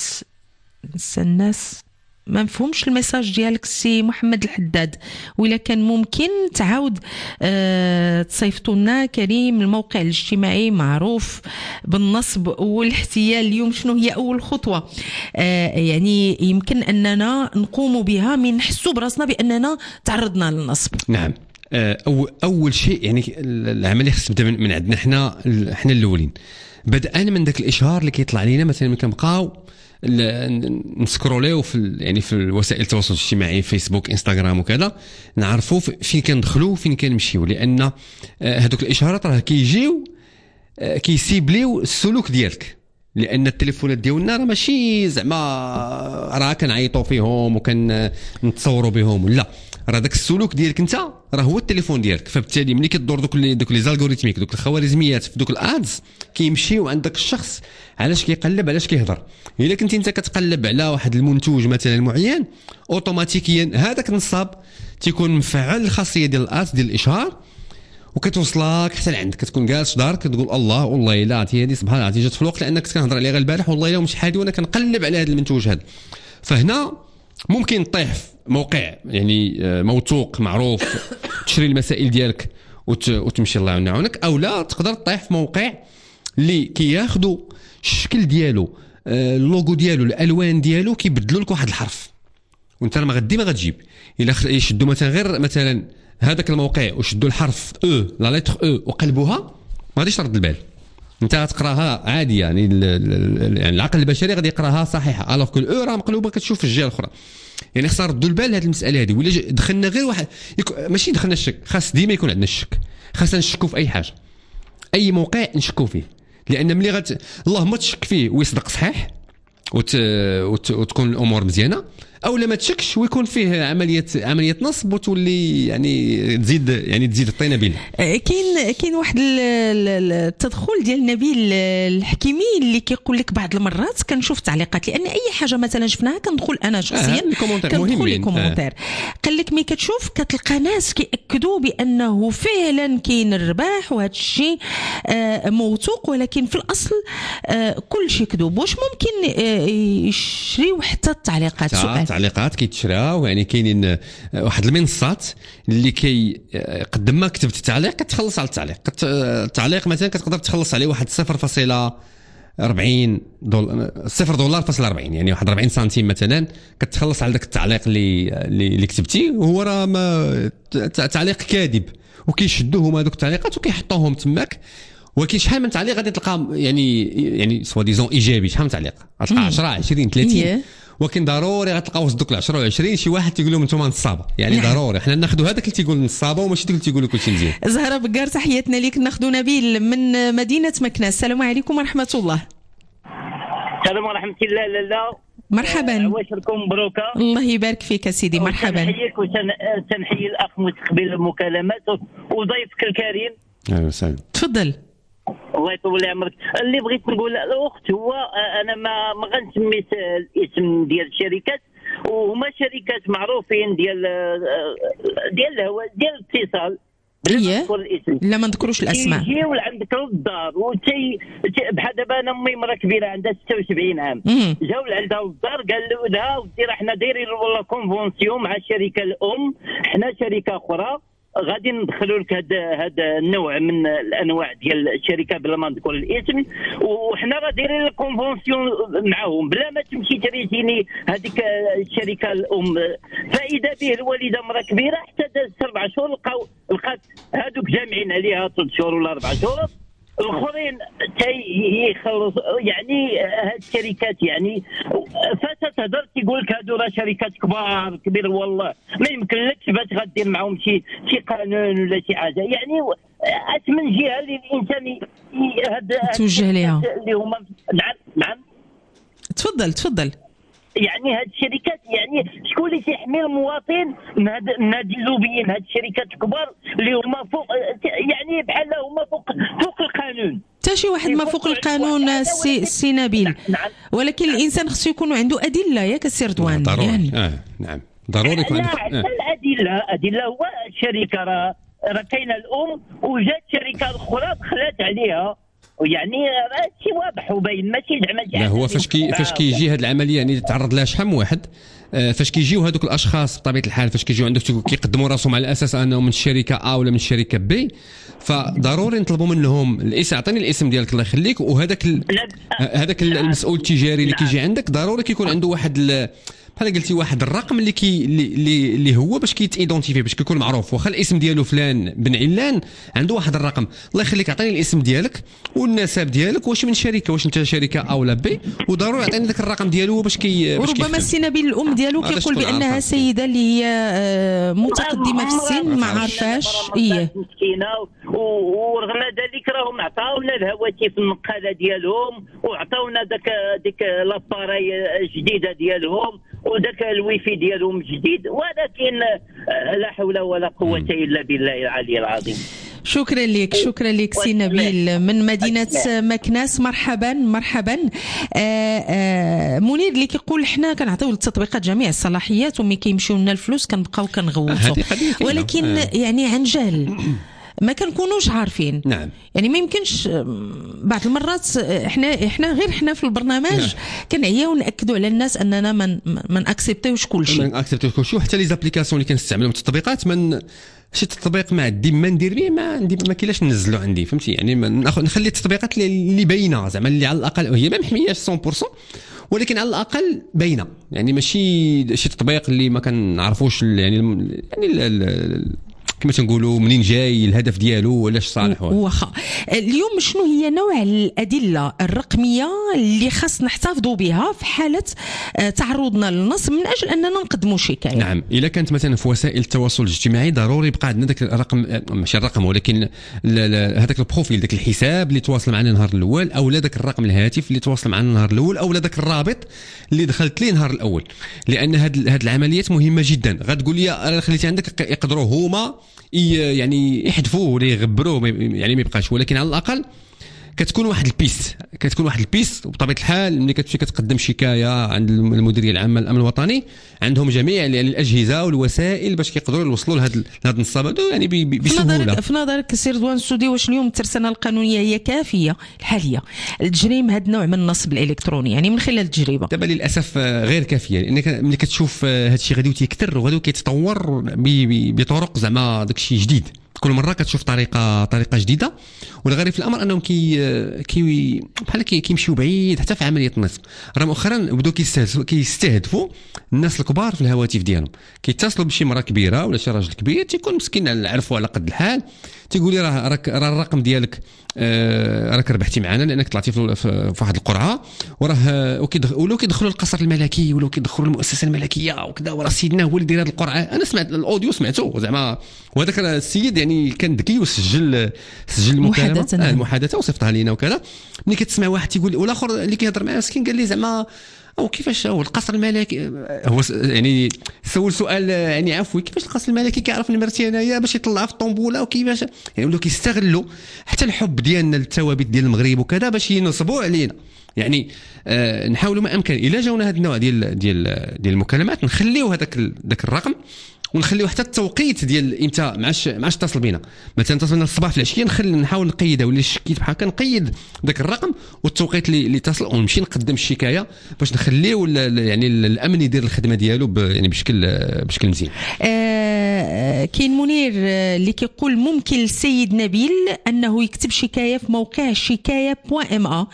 الناس ما نفهمش الميساج ديالك سي محمد الحداد، ولا كان ممكن تعاود تصيفطوا لنا كريم. الموقع الاجتماعي معروف بالنصب والاحتيال، اليوم شنو هي اول خطوه يعني يمكن اننا نقوم بها من نحسوا براسنا باننا تعرضنا للنصب؟ نعم. اول شيء يعني العمليه خص تبدا من عندنا احنا الاولين، بدأنا من داك الاشهار اللي كيطلع لينا مثلا ملي كنبقاو نسكروليو في وسائل التواصل الاجتماعي فيسبوك انستغرام وكذا، نعرفوا فين كندخلوا فين كنمشيو، لان هذوك الاشهارات راه كيجيو كيسيبليو السلوك ديالك، لان التليفونات ديالنا راه ماشي زعما راه كنعيطوا فيهم وكنتصوروا بهم، لا راه داك السلوك ديالك انت راه هو التليفون ديالك. فبالتالي ملي كدور دوك لي زالغوريثميك دوك الخوارزميات في دوك الادز كيمشيو عند داك الشخص علاش كيقلب علاش كيهضر. الا كنتي انت كتقلب على واحد المنتوج مثلا معين اوتوماتيكيا هذاك النصاب تيكون مفعل الخاصيه ديال الادز ديال الاشهار وكتوصلك حتى لعندك. كتكون جالس في دارك كتقول الله والله الا عرفتي هذه سبحان الله جات في الوقت لانك كنت كنهضر عليها غير البارح والله الا مش حالي وانا كنقلب على هذا المنتوج هذا. فهنا ممكن تطيح في موقع يعني موثوق معروف تشري المسائل ديالك وتمشي الله يعاونك، او لا تقدر تطيح في موقع اللي كياخذوا الشكل ديالو اللوغو ديالو الالوان ديالو كيبدلوا لك واحد الحرف وانت ما غتجيب. الا يشدوا مثلا غير مثلا هذاك الموقع وشدوا الحرف او لا لتر او وقلبوها ما غاديش ترد البال، انت غتقراها عادي يعني يعني العقل البشري غادي يقراها صحيحه الوغ كو الاو راه مقلوبه كتشوف في الجهه الاخرى. يعني خصنا نردوا البال لهذه المساله هذه. ولا دخلنا غير واحد ماشي دخلنا الشك، خاص ديما يكون عندنا الشك، خاصنا نشكوا في اي حاجه اي موقع نشكوا فيه، لان ملي اللهم تشك فيه ويصدق صحيح وتكون الامور مزيانه، او لما تشكش ويكون فيه عمليه نصب وتولي يعني تزيد الطينه بينا. كاين واحد التدخل ديال نبيل الحكيمي اللي كيقول لك بعض المرات كنشوف تعليقات، لان اي حاجه مثلا شفناها كندخل انا شخصيا كندخل لي كومونتير قال لك مي كتشوف كتلقى ناس كيأكدوا بانه فعلا كاين الرباح وهذا الشيء موثوق، ولكن في الاصل كل شيء كذوب. واش ممكن يشريو حتى التعليقات؟ سؤال تعليقات كيتشراو، يعني كاينين واحد المنصات اللي قد ما كتبت التعليق كتخلص على التعليق. التعليق مثلا كتقدر تخلص عليه واحد 0.40 دولار فاصل 40 يعني واحد 40 سنتيم مثلا كتخلص على داك التعليق اللي كتبتيه، وهو راه ما تعليق كاذب وكيشدوه هما دوك التعليقات وكيحطوهم تماك. ولكن شحال من تعليق غادي تلقى يعني سوا ديزون ايجابي، شحال من تعليق غتلقى 10 20 30 ولكن ضروري غتلقاو وسط دوك 10 و20 شي واحد تيقول لهم نتوما نصابه، يعني ضروري حنا ناخذوا هذاك اللي تيقول نصابه وماشي داك اللي تيقول كلشي مزيان. زهره بكار تحياتنا ليك. ناخذوا نبيل من مدينه مكناس. السلام عليكم ورحمه الله. السلام ورحمه الله. لالا مرحبا، عواشركم مبروكه. الله يبارك فيك سيدي. مرحبا. نحييك وتنحيي الاخ مستقبل المكالمات وضيفك الكريم. اهلا وسهلا. تفضل. الله يطول عمرك. اللي بغيت نقول الاخت هو انا ما غنسميت الاسم ديال الشركات، وهما شركات معروفين ديال الاتصال لا ما نذكروش الاسماء. يجيو لعندك للدار بحال دابا انا امي مرا كبيره عندها 76 عام جاو لعندها للدار قالوا لها ودي راه حنا دايرين والله كونفونسيون مع الشركه الام، حنا شركه اخرى غادي ندخلوا لك هذا النوع من الانواع ديال الشركه بلا ما نذكر الاسم، وحنا راه دايرين الكونفونسيون معاهم بلا ما تمشي تريتيني هذيك الشركه الام. فاذا به الوالده مرا كبيره حتى دازت 4 شهور لقات هذوك جامعين عليها 3 شهور ولا 4 شهور، الاخرين يخلص يعني هاد الشركات يعني فتتهضر تيقول لك هادو راه شركات كبير والله ما يمكنلكش باش غدير معاهم شي قانون ولا شي حاجه. يعني من جهه اللي الانسان توجه ليها اللي هما نعم تفضل. يعني هاد الشركات يعني شكون اللي تيحمي المواطن من هاد اللوبيين، هاد الشركات الكبار اللي هما فوق يعني بحال هما فوق القانون. حتى شي واحد ما فوق القانون السي نبيل، ولكن الانسان خصو يكون عنده ادله ياك السي رضوان. ضروري يعني. نعم ضروري يكون عنده الادله. هو الشركه راه كاينه الام وجات شركه اخرى دخلت عليها، ويعني شي واضح وباين ماشي زعما. لا هو فاش كيجي هذه العمليه يعني تعرض لها شحال من واحد، فاش كيجيو هذوك الاشخاص بطبيعه الحال فاش كيجيو عندك كيقدموا راسهم على اساس انهم من الشركه A ولا من الشركه B، فضروري نطلبوا منهم الاسم، اعطيني الاسم ديالك الله يخليك، وهذاك المسؤول التجاري اللي كيجي عندك ضروري كيكون عنده واحد بحال قلتي واحد الرقم اللي هو باش كيتيدونتيفي باش كيكون معروف، واخا الاسم ديالو فلان بن علان عنده واحد الرقم. الله يخليك اعطيني الاسم ديالك والنسب ديالك، واش من شركه، واش انت شركه A ولا B، وضروري يعطيني ذاك الرقم ديالو باش وربما السي نبيل الام ديالو كيقول بانها سيده اللي هي متقدمه في السن ما عارفاش مسكينه، ورغم ذلك راهم عطاونا الهواتف النقاله ديالهم وعطاونا ديك لاباراي الجديده ديالهم وذاك الويفي ديالهم جديد، ولكن لا حول ولا قوه الا بالله العلي العظيم. شكرا لك سي نبيل من مدينه مكناس. مرحبا. منير اللي كيقول حنا كنعطيو للتطبيقات جميع الصلاحيات وملي كيمشيو لنا الفلوس كنبقاو كنغوتوا، ولكن يعني عن جهل ما كنكونوش عارفين. نعم. يعني ما يمكنش بعض المرات احنا غير احنا في البرنامج كنعياو ناكدوا على الناس اننا ما ناكسبتيوش كل شيء، وحتى لي زابليكاسيون اللي كنستعملوا في التطبيقات شي تطبيق ما عندي ما ندير به ما كاينلاش ننزلو عندي، فهمتي؟ يعني نخلي التطبيقات اللي باينه زعما اللي على الاقل هي ما محمياش 100%، ولكن على الاقل باينه. يعني ماشي شي تطبيق اللي ما كنعرفوش يعني كما تنقولوا منين جاي الهدف ديالو ولاش صالح. واخا اليوم شنو هي نوع الادله الرقميه اللي خاص نحتفظوا بها في حاله تعرضنا للنصب من اجل اننا نقدموا شكايه؟ نعم، الا كانت مثلا في وسائل التواصل الاجتماعي ضروري يبقى عندنا ذاك الرقم، ماشي الرقم ولكن هذاك البروفيل، ذاك الحساب اللي تواصل معنا النهار الاول، او ذاك الرقم الهاتف اللي تواصل معنا النهار الاول، او ذاك الرابط اللي دخلت ليه النهار الاول، لان هاد العمليات مهمه جدا. غتقول لي انا خليتي عندك، يقدروا هما يعني يحذفوه ولا يغبروه يعني ما يبقاش، ولكن على الاقل كتكون واحد البيس. وبطبيعه الحال ملي كتمشي كتقدم شكايه عند المديريه العامه للامن الوطني، عندهم جميع يعني الاجهزه والوسائل باش كيقدروا يوصلوا لهاد النصاب هذو يعني بسهوله. في نظرك سي رضوان السودي، واش اليوم الترسانه القانونيه هي كافيه الحاليه لتجريم هذا النوع من النصب الالكتروني يعني من خلال التجربه؟ دابا للاسف غير كافيه، لانك ملي كتشوف هذا الشيء غادي يكثر وغادي كيتطور بطرق زعما داكشي جديد، كل مره كتشوف طريقه جديده. والغريب في الامر انهم بحال كيمشيو بعيد حتى في عمليه النصب. راه مؤخرا بداو كيستهدفوا الناس الكبار في الهواتف ديالهم، كيتصلوا بشي مراه كبيره ولا شي راجل كبير تيكون مسكين عرفوا على قد الحال، تيقول لي راه الرقم ديالك راك ربحتي معنا لانك طلعتي في واحد القرعه، وراه ولو كيدخلوا القصر الملكي ولو كيدخلوا المؤسسه الملكيه وكذا، وراه سيدنا هو اللي داير هذه القرعه. انا سمعت الاوديو سمعته زعما، وهذاك السيد يعني كان ذكي وسجل المحادثه وصيفطها لينا وكذا. ملي كتسمع واحد تيقول، والاخر اللي كيهضر معاه مسكين قال لي زعما او كيفاش هو القصر الملكي، هو يعني سول سؤال يعني عفوي، كيفاش القصر الملكي كيعرف نمرتي انايا باش يطلع في الطنبوله، وكيفاش يعني ولاو كيستغلوا حتى الحب ديالنا للثوابت ديال المغرب وكذا باش ينصبوا علينا. يعني نحاولوا ما امكن الا جاونا هذا النوع ديال المكالمات نخليو هذاك الرقم، ونخليو حتى التوقيت ديال امتى معاش اتصل بينا، مثلا اتصل بينا الصباح في العشيه نحاول نقيدها، ولا شكيت بحال هكا نقيد ذاك الرقم والتوقيت اللي اتصل، ونمشي نقدم الشكايه باش نخليو يعني الامن يدير الخدمه ديالو يعني بشكل مزيان. كاين منير اللي كيقول ممكن السيد نبيل انه يكتب شكايه في موقع شكايه.ma.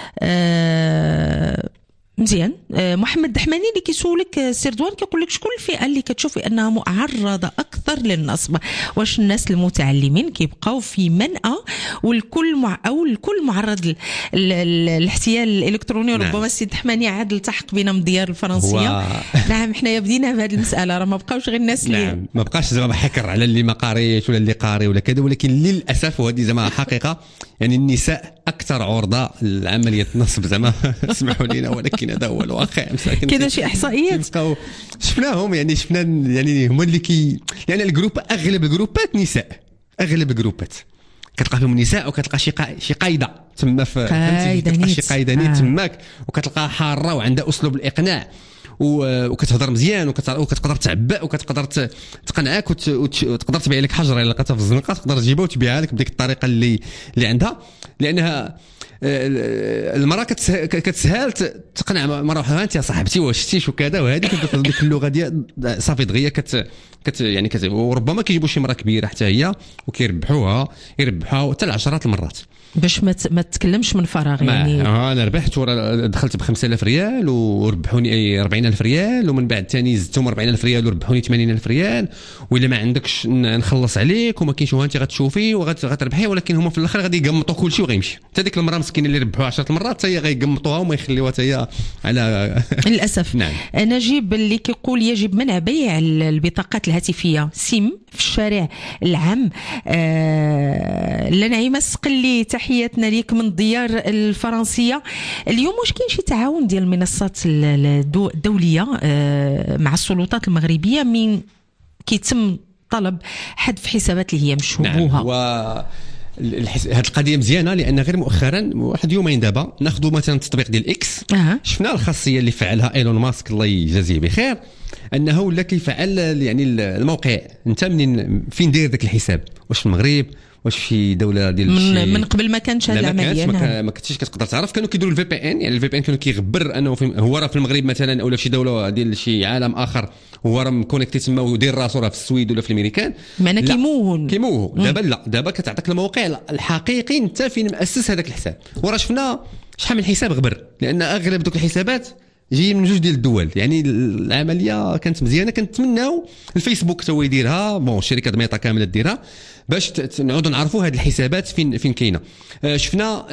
مزيان. محمد دحماني اللي كيسولك سي رضوان كيقول لك شكون الفئه اللي كتشوفي انها معرضه اكثر للنصب؟ واش الناس المتعلمين كيبقاو في منأى، والكل الكل معرض للاحتيال الالكتروني؟ نعم. ربما السي دحماني عاد التحق بنا من الديار الفرنسيه. نعم، حنايا بدينا بهذه المساله، راه ما بقاوش غير الناس اللي نعم ما بقاش زعما حكر على اللي ما قاريش ولا اللي قاري ولا كذا، ولكن للاسف وهذه زعما حقيقه يعني النساء اكثر عرضه لعمليه النصب زعما اسمحوا لنا، ولكن هذا هو الواقع. كاين شي احصائيات شفناهم، يعني شفنا يعني هما اللي يعني الجروب، اغلب الجروبات نساء، اغلب الجروبات كتلقى فيهم نساء، وكتلقى شي قايده تما كتلقى شي قايده تماك، وكتلقى حاره وعندها اسلوب الاقناع وكتهضر مزيان وكتقدر تعبأ وكتقدر تقنعك وتقدر تبيع لك حجره الا لقيتها في الزنقه تقدر تجيبها وتبيعها لك بديك الطريقه اللي عندها، لانها المراه كتسهل تقنع مره واحده انت يا صاحبتي واش شتيش وكذا، وهذه كتدخل ديك اللغه ديال صافي دغيا يعني وربما كيجيبوا شي مراه كبيره حتى هي وكيربحوها حتى العشرات المرات باش ما تتكلمش من فراغ. يعني انا ربحت دخلت ب 5000 ريال وربحوني 40000 ريال، ومن بعد ثاني زدتهم 40000 ريال وربحوني 80000 ريال، وإلا ما عندكش نخلص عليك وما كاينش، انت غتشوفي وغتربحي، ولكن هما في الاخر غادي يقمطوا كل شيء وغيمشي. حتى ديك المراه المراه مسكينه اللي ربحوها 10 مرات حتى هي غيقمطوها وما يخليوها حتى هي على للاسف. نعم. نجيب اللي كيقول يجب منع بيع البطاقات الهاتفيه سيم في الشارع العام. لنعيمه السقلي تحياتنا ليك من الديار الفرنسيه. اليوم واش كاين شي تعاون ديال المنصات الدوليه مع السلطات المغربيه من كيتم طلب حذف حسابات اللي هي مشبوهه؟ نعم. هاد القضيه مزيانه لان غير مؤخرا واحد يومين دابا ناخذوا مثلا التطبيق ديال اكس. شفنا الخاصيه اللي فعلها ايلون ماسك الله يجازيه بخير انه ولا كيفعل يعني الموقع انت منين فين داير داك الحساب، واش في المغرب واش في دوله ديال من قبل ما كانش هذه العمليه. ما كنتيش كتقدر تعرف. كانوا كيديروا الفي بي ان، يعني الفي بي ان كانوا كيغبر انه هو راه في المغرب مثلا ولا في شي دوله ديال شي عالم اخر هو راه مكونيكتي تما ودير راسو راه في السويد ولا في الامريكان. معنا كيموهون دابا لا، دابا كتعطيك الموقع الحقيقي انت فين مؤسس هذاك الحساب. وراه شفنا شحال من حساب غبر لان اغلب دوك الحسابات جاي من جوج ديال الدول. يعني العمليه كانت مزيانه. كنتمناو الفيسبوك حتى هو يديرها، بون شركه ميتا كامله ديرها باش نعودوا نعرفوا هذه الحسابات فين كاينه. شفنا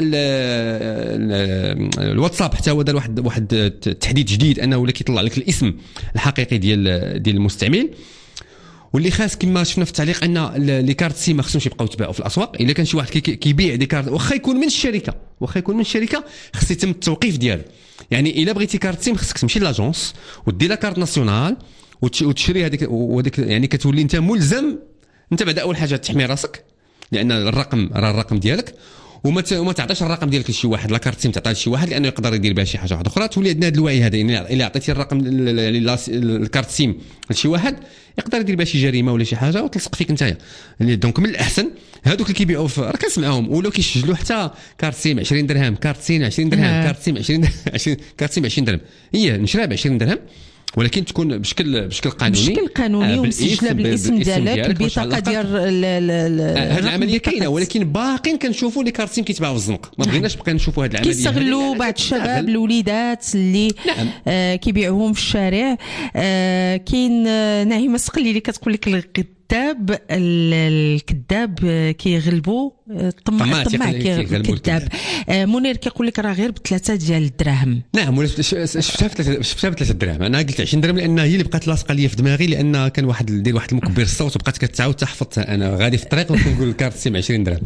الواتساب حتى هو دار واحد التحديث جديد انه ولا كيطلع لك الاسم الحقيقي ديال المستعمل. واللي خاص كما شفنا في التعليق ان لي كارت سيم ما خصهمش يبقاو يتباعوا في الاسواق. الا كان شي واحد كيبيع دي كارت واخا يكون من الشركه خص يتم التوقيف ديالو. يعني الا بغيتي كارت سيم خصك تمشي لاجونس ودير لا كارت ناسيونال وتشري هذيك وديك، يعني كتولي انت ملزم. انت بعد اول حاجه تحمي راسك لان الرقم راه الرقم ديالك، وما تعطيش الرقم ديالك لشي واحد. لا كارت سيم تعطيها لشي واحد لانه يقدر يدير بها شي حاجه واحده اخرى. تولي عندنا هذا الوعي هذا، يعني الا عطيتي الرقم الكارت سيم لشي واحد يقدر يدير بها شي جريمه ولا شي حاجه وتلصق فيك نتايا. دونك من الاحسن هذوك اللي كيبيعوا راه كنسمعهم ولاو كيسجلوا حتى كارت سيم 20 درهم، كارت سيم 20 درهم، كارت سيم 20 درهم. هي نشريها ب 20 درهم ولكن تكون بشكل قانوني ومسجله بالاسم ديالك البطاقه ديال هذه العمليه كاينه. ولكن باقين كنشوفوا لي كارت سيم كيتباعوا في الزنق. ما بغيناش بقى نشوفوا هذه العمليه. كيستغلوا بعض الشباب الوليدات اللي كيبيعوهم في الشارع. كاين نعيمه السقلي اللي كتقول لك الكذاب كيغلبوا الطماع كيغلبوا الكذاب. منير كيقول لك راه غير ب3 ديال الدراهم. نعم ولا شفتها ب3 دراهم. انا قلت 20 درهم لان هي اللي بقات لاصقه ليا في دماغي لان كان واحد دير واحد المكبر الصوت وبقات كتعاود تحفظتها. انا غادي في الطريق وكنقول الكارت سيم 20 درهم.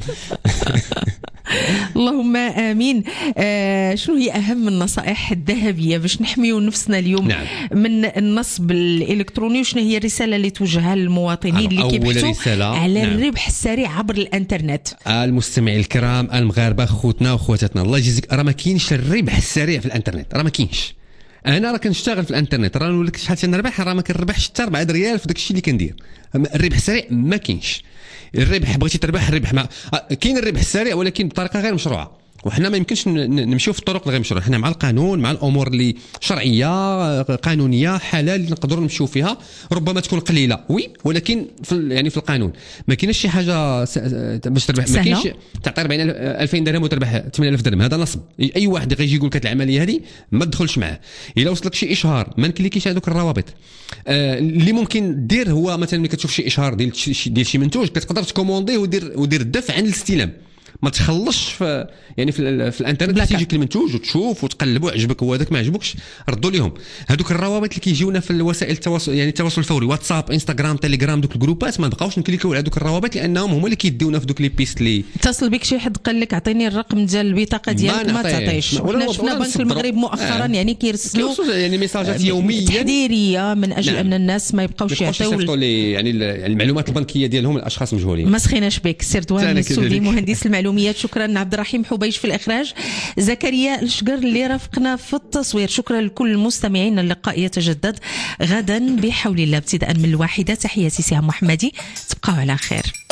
اللهم امين. شنو هي اهم النصائح الذهبيه باش نحميو نفسنا اليوم من النصب الالكتروني؟ وشنو هي الرساله اللي توجهها للمواطنين اللي كيبحثوا على الربح السريع عبر الانترنت؟ المستمعين الكرام المغاربه خوتنا وخواتاتنا الله يجزيك، راه ما كاينش الربح السريع في الانترنت، راه ما كاينش. انا راه كنشتغل في الانترنت، راه نقول لك شحال تنربح، راه ما كنربحش حتى 4 ريال في داك الشيء اللي كندير. الربح السريع ما كاينش. الربح بغيتي تربح الربح ما كاين الربح السريع ولكن بطريقه غير مشروعه. وحنا ما يمكنش نمشيو في الطرق الغير مشروعه. حنا مع القانون، مع الامور اللي شرعيه قانونيه حلال نقدروا نمشيو فيها. ربما تكون قليله ولكن يعني في القانون ما كاينش شي حاجه باش تربح. ما كاينش تعطي 20,000 درهم وتربح 8,000 درهم. هذا نصب. اي واحد غيجي يقول لك هذه العمليه هذه ما تدخلش معاه. الا وصل لك شي اشهار ما نكليكيش هذوك الروابط. اللي ممكن دير هو مثلا ملي كتشوف شي اشهار ديال شي منتوج كتقدر تكومونديه ودير الدفع عن الاستلام. ما تخلصش في يعني في الانترنت تيجيك المنتوج وتشوف وتقلب وعجبك هو هذاك ما عجبكش ردوا لهم. هذوك الروابط اللي كيجيونا في الوسائل التواصل يعني التواصل الفوري واتساب انستغرام تيليجرام دوك الجروبات ما نبقاوش نكليكيو على دوك الروابط لانهم هما اللي كيديونا في دوك لي بيست اللي اتصل بك شي حد قال لك اعطيني الرقم ديال البطاقه ديالك ما تعطيش. وحنا شفنا بنك المغرب مؤخرا يعني كيرسلوا يعني ميساجات يوميه تحذيريه من اجل ان الناس ما يبقاوش يعطيو يعني المعلومات البنكيه ديالهم الاشخاص مجهولين. ما سخيناش بك سير دوان السودي مهندس المعلومات. شكرا عبد الرحيم حبيش في الإخراج، زكريا الشقر اللي رافقنا في التصوير. شكرا لكل المستمعين. اللقاء يتجدد غدا بحول الله ابتداء من 1. تحياتي سهام محمدي، تبقوا على خير.